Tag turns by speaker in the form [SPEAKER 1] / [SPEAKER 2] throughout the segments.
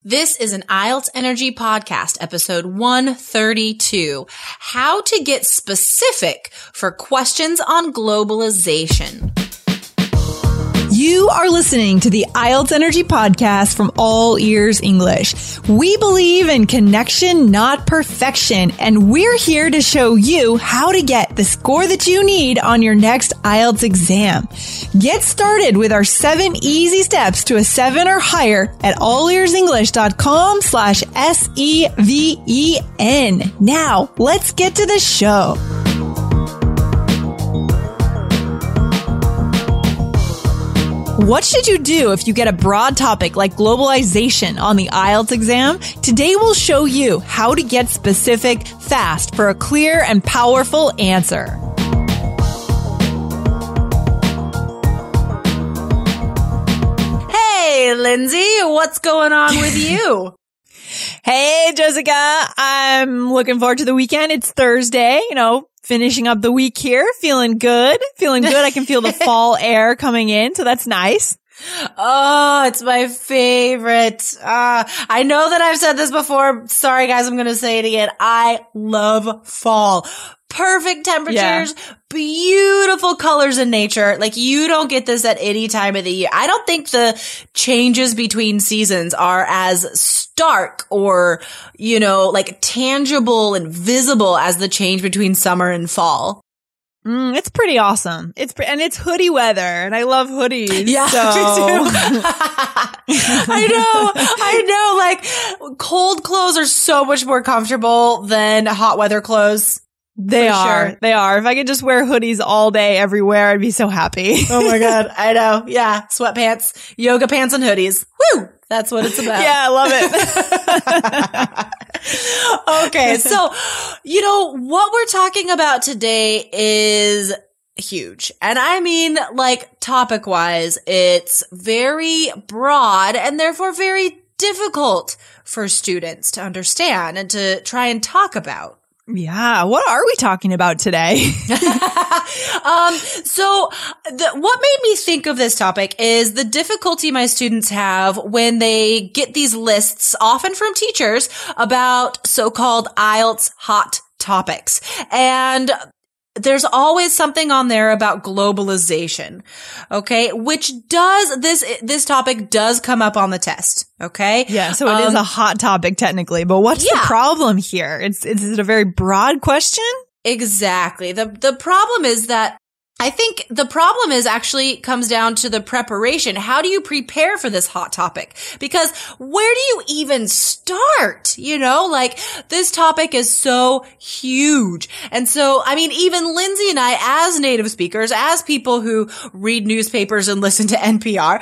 [SPEAKER 1] This is an IELTS Energy Podcast, episode 132, How to Get Specific for Questions on Globalization.
[SPEAKER 2] You are listening to the IELTS Energy Podcast from All Ears English. We believe in connection, not perfection, and we're here to show you how to get the score that you need on your next IELTS exam. Get started with our 7 easy steps to a 7 or higher at allearsenglish.com/SEVEN. Now, let's get to the show. What should you do if you get a broad topic like globalization on the IELTS exam? Today we'll show you how to get specific fast for a clear and powerful answer.
[SPEAKER 1] Hey, Lindsay, what's going on with you?
[SPEAKER 2] Hey, Jessica. I'm looking forward to the weekend. It's Thursday, finishing up the week here. Feeling good. I can feel the fall air coming in, so that's nice.
[SPEAKER 1] Oh, it's my favorite. I know that I've said this before. Sorry, guys, I'm going to say it again. I love fall. Perfect temperatures, beautiful colors in nature. Like, you don't get this at any time of the year. I don't think the changes between seasons are as stark or, like tangible and visible as the change between summer and fall.
[SPEAKER 2] It's pretty awesome. It's hoodie weather, and I love hoodies.
[SPEAKER 1] Yeah,
[SPEAKER 2] so.
[SPEAKER 1] me too. I know. Like, cold clothes are so much more comfortable than hot weather clothes.
[SPEAKER 2] They are. Sure. They are. If I could just wear hoodies all day everywhere, I'd be so happy.
[SPEAKER 1] Oh my God. I know. Yeah. Sweatpants, yoga pants, and hoodies. Woo! That's what it's about.
[SPEAKER 2] Yeah, I love
[SPEAKER 1] it. Okay. So, what we're talking about today is huge. And I mean, like, topic wise, it's very broad and therefore very difficult for students to understand and to try and talk about.
[SPEAKER 2] Yeah. What are we talking about today?
[SPEAKER 1] What made me think of this topic is the difficulty my students have when they get these lists, often from teachers, about so-called IELTS hot topics. And there's always something on there about globalization, okay? This topic does come up on the test, okay?
[SPEAKER 2] Yeah, so it is a hot topic technically, but what's the problem here? Is it a very broad question?
[SPEAKER 1] Exactly. The problem is that I think the problem actually comes down to the preparation. How do you prepare for this hot topic? Because where do you even start? This topic is so huge. And so, I mean, even Lindsay and I, as native speakers, as people who read newspapers and listen to NPR,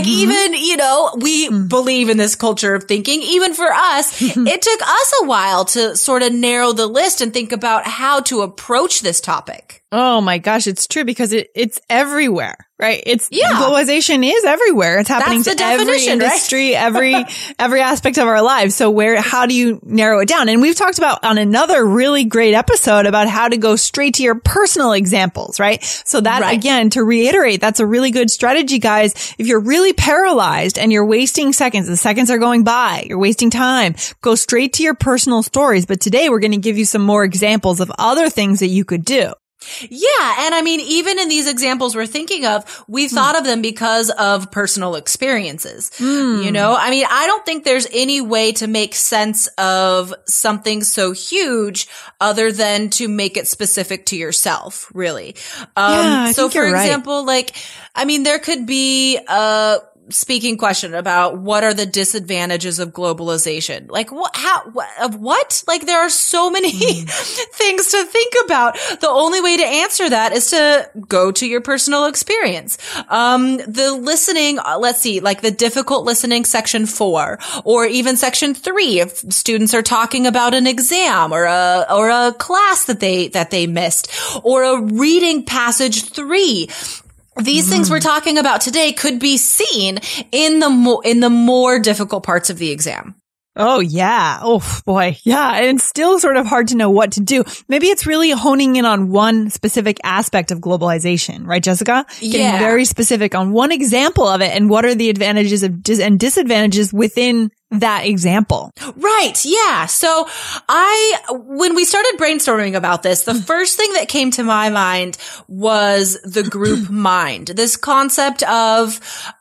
[SPEAKER 1] we believe in this culture of thinking. Even for us, it took us a while to sort of narrow the list and think about how to approach this topic.
[SPEAKER 2] Oh my gosh, it's true because it's everywhere, right? Globalization is everywhere. It's happening to every industry, right? every aspect of our lives. So how do you narrow it down? And we've talked about on another really great episode about how to go straight to your personal examples, right? So that again, to reiterate, that's a really good strategy, guys. If you're really paralyzed and you're wasting seconds, the seconds are going by, you're wasting time, go straight to your personal stories. But today we're going to give you some more examples of other things that you could do.
[SPEAKER 1] Yeah. And I mean, even in these examples we're thinking of, we thought of them because of personal experiences. I mean, I don't think there's any way to make sense of something so huge other than to make it specific to yourself, really. So for example, there could be a speaking question about what are the disadvantages of globalization? Like what? Like, there are so many things to think about. The only way to answer that is to go to your personal experience. The listening, let's see, like the difficult listening section 4 or even section 3 if students are talking about an exam or a class that they missed, or a reading passage 3. These things we're talking about today could be seen in the more difficult parts of the exam.
[SPEAKER 2] Oh, yeah. Oh, boy. Yeah. And it's still sort of hard to know what to do. Maybe it's really honing in on one specific aspect of globalization, right, Jessica? Getting very specific on one example of it and what are the advantages and disadvantages within that example.
[SPEAKER 1] Right. Yeah. So when we started brainstorming about this, the first thing that came to my mind was the group mind. This concept of,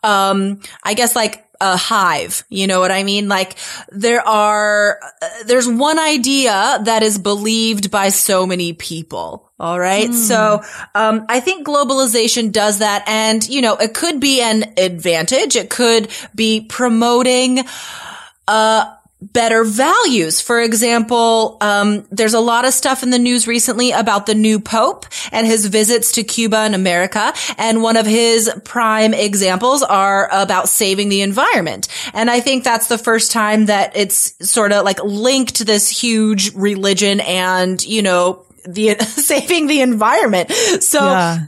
[SPEAKER 1] I guess like a hive. You know what I mean? Like there's one idea that is believed by so many people. All right. So, I think globalization does that. And, it could be an advantage. It could be promoting, better values. For example, there's a lot of stuff in the news recently about the new Pope and his visits to Cuba and America. And one of his prime examples are about saving the environment. And I think that's the first time that it's sort of like linked to this huge religion and, the saving the environment. So, yeah.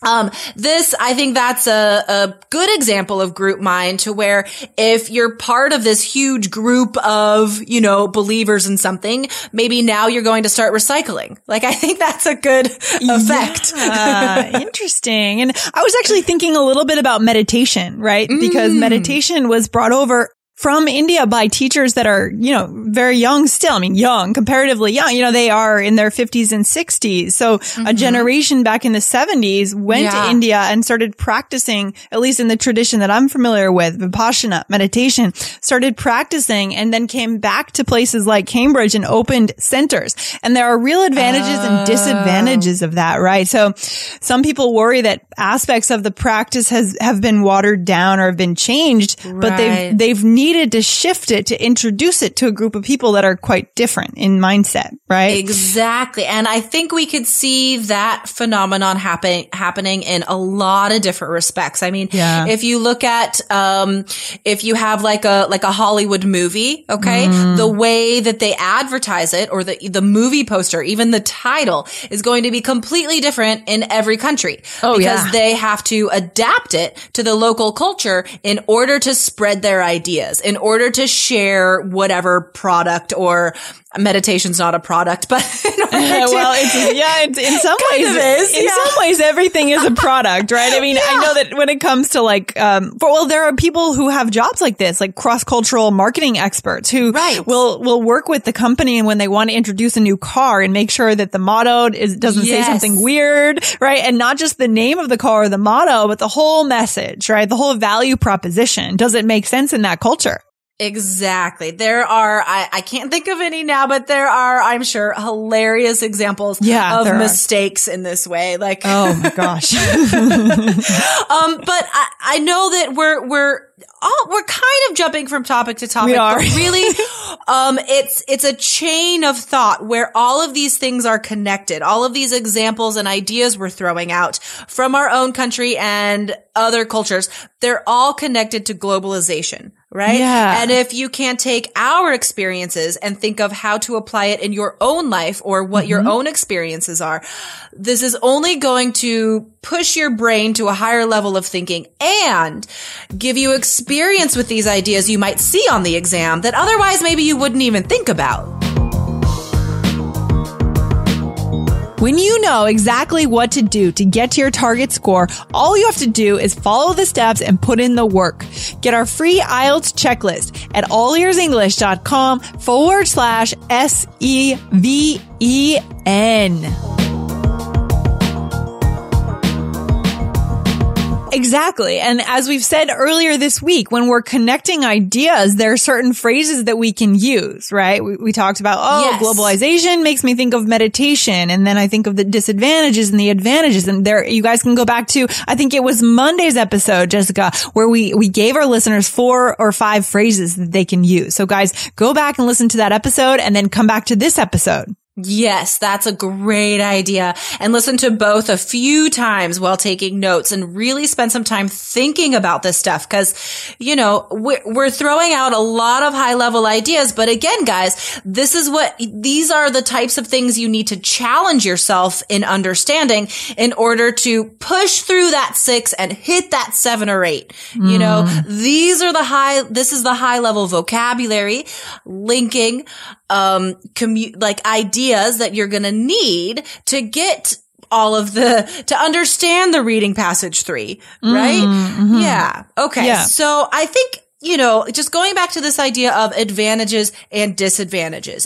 [SPEAKER 1] I think that's a good example of group mind, to where if you're part of this huge group of, believers in something, maybe now you're going to start recycling. Like, I think that's a good effect.
[SPEAKER 2] Yeah, interesting. And I was actually thinking a little bit about meditation, right? Because meditation was brought over from India by teachers that are, very young still. I mean, young, comparatively young. They are in their 50s and 60s. So a generation back in the 70s went to India and started practicing, at least in the tradition that I'm familiar with, Vipassana, meditation, started practicing and then came back to places like Cambridge and opened centers. And there are real advantages and disadvantages of that, right? So some people worry that aspects of the practice have been watered down or have been changed, but they've needed to shift it to introduce it to a group of people that are quite different in mindset, right?
[SPEAKER 1] Exactly. And I think we could see that phenomenon happening in a lot of different respects. I mean, if you look at, if you have like a Hollywood movie, okay, the way that they advertise it, or the movie poster, even the title, is going to be completely different in every country. Because they have to adapt it to the local culture in order to spread their ideas, in order to share whatever product, or meditation's not a product, but in
[SPEAKER 2] some ways everything is a product, right? I mean, I know that when it comes to like, there are people who have jobs like this, like cross-cultural marketing experts who will work with the company, and when they want to introduce a new car, and make sure that the motto doesn't say something weird, right? And not just the name of the car or the motto, but the whole message, right? The whole value proposition. Does it make sense in that culture?
[SPEAKER 1] Exactly. There are, I can't think of any now, but there are, I'm sure, hilarious examples of mistakes in this way. Like,
[SPEAKER 2] oh my gosh.
[SPEAKER 1] But I know that we're kind of jumping from topic to topic, but really, it's a chain of thought where all of these things are connected. All of these examples and ideas we're throwing out from our own country and other cultures, they're all connected to globalization. Right? Yeah. And if you can't take our experiences and think of how to apply it in your own life, or what your own experiences are, this is only going to push your brain to a higher level of thinking and give you experience with these ideas you might see on the exam that otherwise maybe you wouldn't even think about.
[SPEAKER 2] When you know exactly what to do to get to your target score, all you have to do is follow the steps and put in the work. Get our free IELTS checklist at allearsenglish.com/SEVEN. Exactly. And as we've said earlier this week, when we're connecting ideas, there are certain phrases that we can use, right? We talked about, globalization makes me think of meditation. And then I think of the disadvantages and the advantages. And there, you guys can go back to, I think it was Monday's episode, Jessica, where we gave our listeners 4 or 5 phrases that they can use. So guys, go back and listen to that episode and then come back to this episode.
[SPEAKER 1] Yes, that's a great idea. And listen to both a few times while taking notes, and really spend some time thinking about this stuff. Cause, we're throwing out a lot of high level ideas. But again, guys, these are the types of things you need to challenge yourself in understanding in order to push through that 6 and hit that 7 or 8. This is the high level vocabulary, linking, ideas that you're going to need to get to understand the reading passage 3, right? Yeah. Okay. Yeah. So I think just going back to this idea of advantages and disadvantages.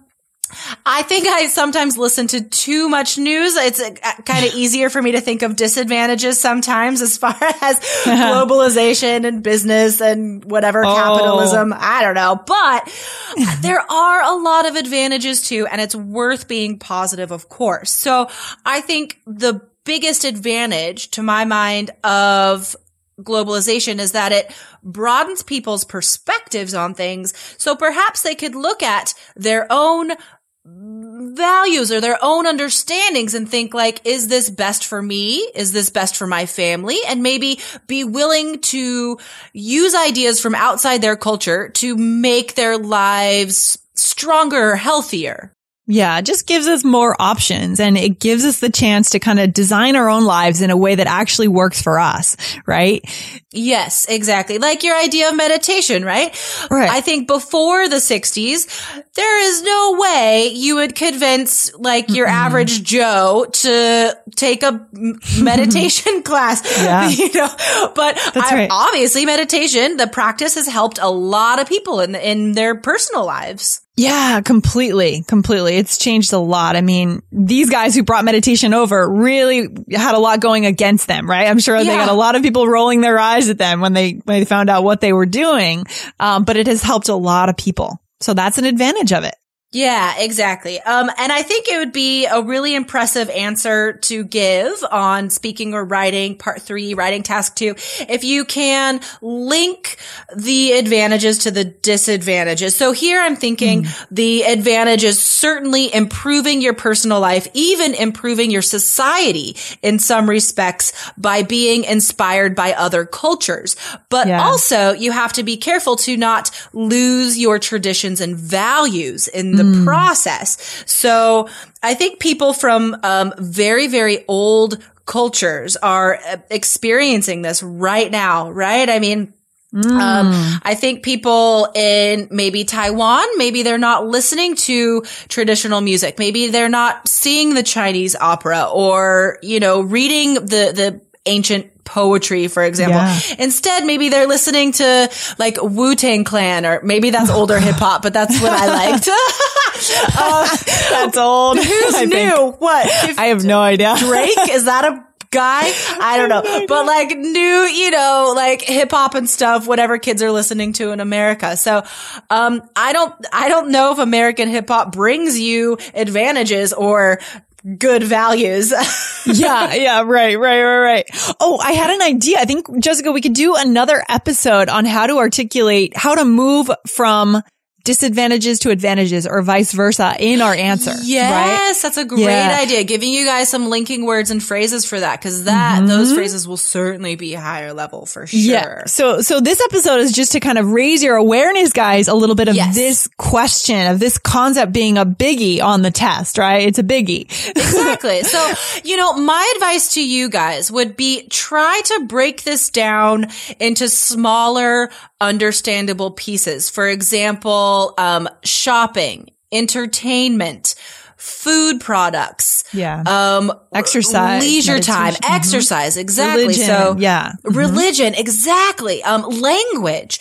[SPEAKER 1] I think I sometimes listen to too much news. It's kind of easier for me to think of disadvantages sometimes as far as globalization and business and whatever, capitalism. I don't know. But there are a lot of advantages too, and it's worth being positive, of course. So I think the biggest advantage, to my mind, of globalization is that it broadens people's perspectives on things. So perhaps they could look at their own values or their own understandings and think like, is this best for me? Is this best for my family? And maybe be willing to use ideas from outside their culture to make their lives stronger, healthier.
[SPEAKER 2] Yeah, it just gives us more options, and it gives us the chance to kind of design our own lives in a way that actually works for us, right?
[SPEAKER 1] Yes, exactly. Like your idea of meditation, right?
[SPEAKER 2] Right.
[SPEAKER 1] I think before the 60s, there is no way you would convince like your average Joe to take a meditation class, but obviously meditation, the practice has helped a lot of people in their personal lives.
[SPEAKER 2] Yeah, completely. It's changed a lot. I mean, these guys who brought meditation over really had a lot going against them, right? I'm sure they got a lot of people rolling their eyes at them when they found out what they were doing. But it has helped a lot of people. So that's an advantage of it.
[SPEAKER 1] Yeah, exactly. And I think it would be a really impressive answer to give on speaking or writing, part 3, writing task 2, if you can link the advantages to the disadvantages. So here I'm thinking the advantage is certainly improving your personal life, even improving your society in some respects by being inspired by other cultures. But also you have to be careful to not lose your traditions and values in the process. So I think people from very, very old cultures are experiencing this right now, right? I mean, I think people in maybe Taiwan, maybe they're not listening to traditional music. Maybe they're not seeing the Chinese opera or, reading the ancient poetry, for example. Yeah. Instead, maybe they're listening to like Wu-Tang Clan, or maybe that's older hip hop, but that's what I liked.
[SPEAKER 2] That's old.
[SPEAKER 1] Who's new? What?
[SPEAKER 2] I have no idea.
[SPEAKER 1] Drake? Is that a guy? I don't know. But like new, like hip hop and stuff, whatever kids are listening to in America. So, I don't know if American hip hop brings you advantages or good values.
[SPEAKER 2] Yeah. Right. Oh, I had an idea. I think, Jessica, we could do another episode on how to articulate, how to move from disadvantages to advantages or vice versa in our answer.
[SPEAKER 1] Yes,
[SPEAKER 2] right?
[SPEAKER 1] That's a great idea. Giving you guys some linking words and phrases for that, because those phrases will certainly be higher level for sure.
[SPEAKER 2] Yeah. So this episode is just to kind of raise your awareness, guys, a little bit of this question, of this concept being a biggie on the test, right? It's a biggie.
[SPEAKER 1] Exactly. So, my advice to you guys would be try to break this down into smaller, understandable pieces. For example, shopping, entertainment, food products,
[SPEAKER 2] exercise,
[SPEAKER 1] leisure time, exercise, exactly.
[SPEAKER 2] Religion,
[SPEAKER 1] religion, exactly. Language.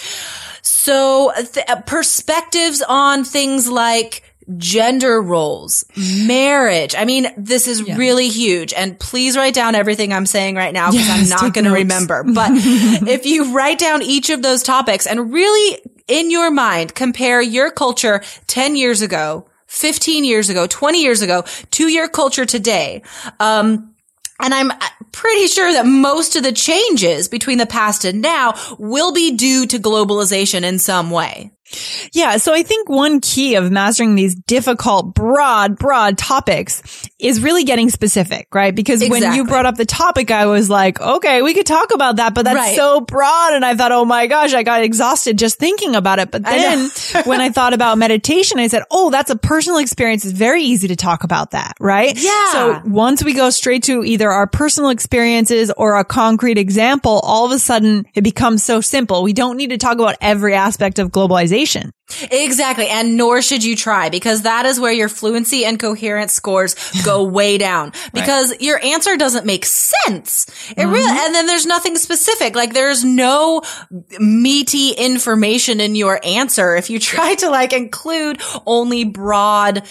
[SPEAKER 1] So perspectives on things like gender roles, marriage. I mean, this is really huge. And please write down everything I'm saying right now, because I'm not going to remember. But if you write down each of those topics and really in your mind compare your culture 10 years ago, 15 years ago, 20 years ago to your culture today, and I'm pretty sure that most of the changes between the past and now will be due to globalization in some way.
[SPEAKER 2] Yeah. So I think one key of mastering these difficult, broad topics is really getting specific, right? Because when you brought up the topic, I was like, okay, we could talk about that, but that's so broad. And I thought, oh my gosh, I got exhausted just thinking about it. But then when I thought about meditation, I said, oh, that's a personal experience. It's very easy to talk about that, right?
[SPEAKER 1] Yeah.
[SPEAKER 2] So once we go straight to either our personal experiences or a concrete example, all of a sudden it becomes so simple. We don't need to talk about every aspect of globalization.
[SPEAKER 1] Exactly. And nor should you try, because that is where your fluency and coherence scores go way down, because your answer doesn't make sense. It really, and then there's nothing specific. Like there's no meaty information in your answer if you try to like include only broad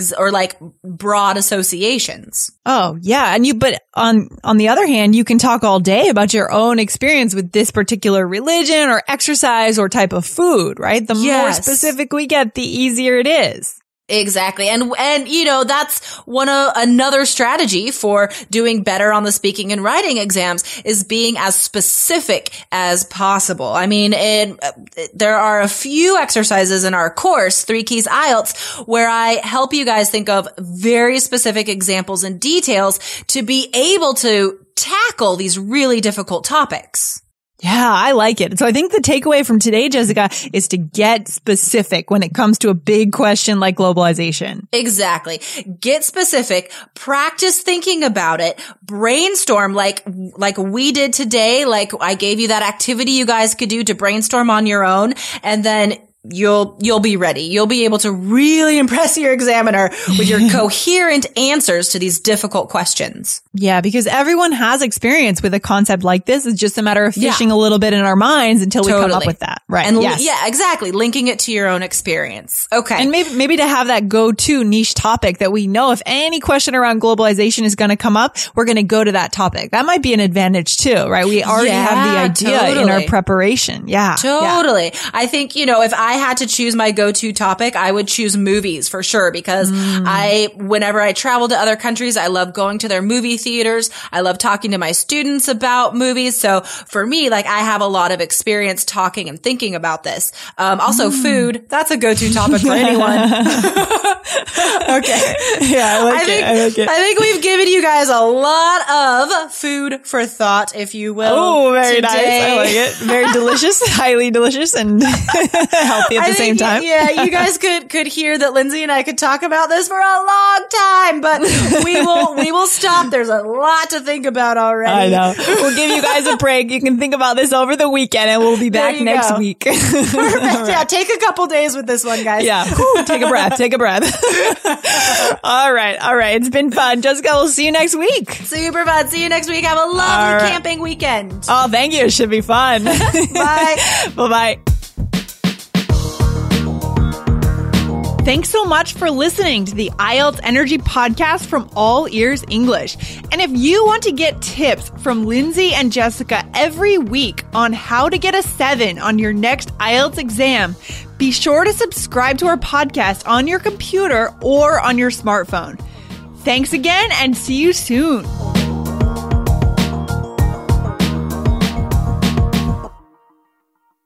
[SPEAKER 1] broad associations.
[SPEAKER 2] Oh, yeah. And but on the other hand, you can talk all day about your own experience with this particular religion or exercise or type of food, right? The more specific we get, the easier it is.
[SPEAKER 1] Exactly. And that's another strategy for doing better on the speaking and writing exams is being as specific as possible. I mean, there are a few exercises in our course, 3 Keys IELTS, where I help you guys think of very specific examples and details to be able to tackle these really difficult topics.
[SPEAKER 2] Yeah, I like it. So I think the takeaway from today, Jessica, is to get specific when it comes to a big question like globalization.
[SPEAKER 1] Exactly. Get specific, practice thinking about it, brainstorm like we did today. Like I gave you that activity you guys could do to brainstorm on your own, and then you'll be ready. You'll be able to really impress your examiner with your coherent answers to these difficult questions.
[SPEAKER 2] Yeah, because everyone has experience with a concept like this. It's just a matter of fishing a little bit in our minds until we come up with that. Right.
[SPEAKER 1] And yeah, exactly. Linking it to your own experience. Okay.
[SPEAKER 2] And maybe to have that go-to niche topic that we know if any question around globalization is going to come up, we're going to go to that topic. That might be an advantage too, right? We already have the idea in our preparation. Yeah.
[SPEAKER 1] Totally. Yeah. I think, if I had to choose my go-to topic, I would choose movies for sure, because whenever I travel to other countries, I love going to their movie theaters. I love talking to my students about movies. So for me, like I have a lot of experience talking and thinking about this. Also food, that's a go-to topic for anyone. Okay.
[SPEAKER 2] Yeah, I like it.
[SPEAKER 1] I think we've given you guys a lot of food for thought, if you will.
[SPEAKER 2] Oh, very nice. I like it. Very delicious, highly delicious, and healthy at the same time.
[SPEAKER 1] Yeah, you guys could hear that Lindsay and I could talk about this for a long time, but we will stop. There's a lot to think about already.
[SPEAKER 2] I know. We'll give you guys a break. You can think about this over the weekend, and we'll be back next week.
[SPEAKER 1] Perfect. Yeah, take a couple days with this one, guys.
[SPEAKER 2] Yeah. Take a breath. Take a breath. All right. It's been fun. Jessica, we'll see you next week.
[SPEAKER 1] Super fun. See you next week. Have a lovely camping weekend.
[SPEAKER 2] Oh, thank you. It should be fun.
[SPEAKER 1] Bye.
[SPEAKER 2] Bye-bye. Thanks so much for listening to the IELTS Energy Podcast from All Ears English. And if you want to get tips from Lindsay and Jessica every week on how to get a 7 on your next IELTS exam, be sure to subscribe to our podcast on your computer or on your smartphone. Thanks again, and see you soon.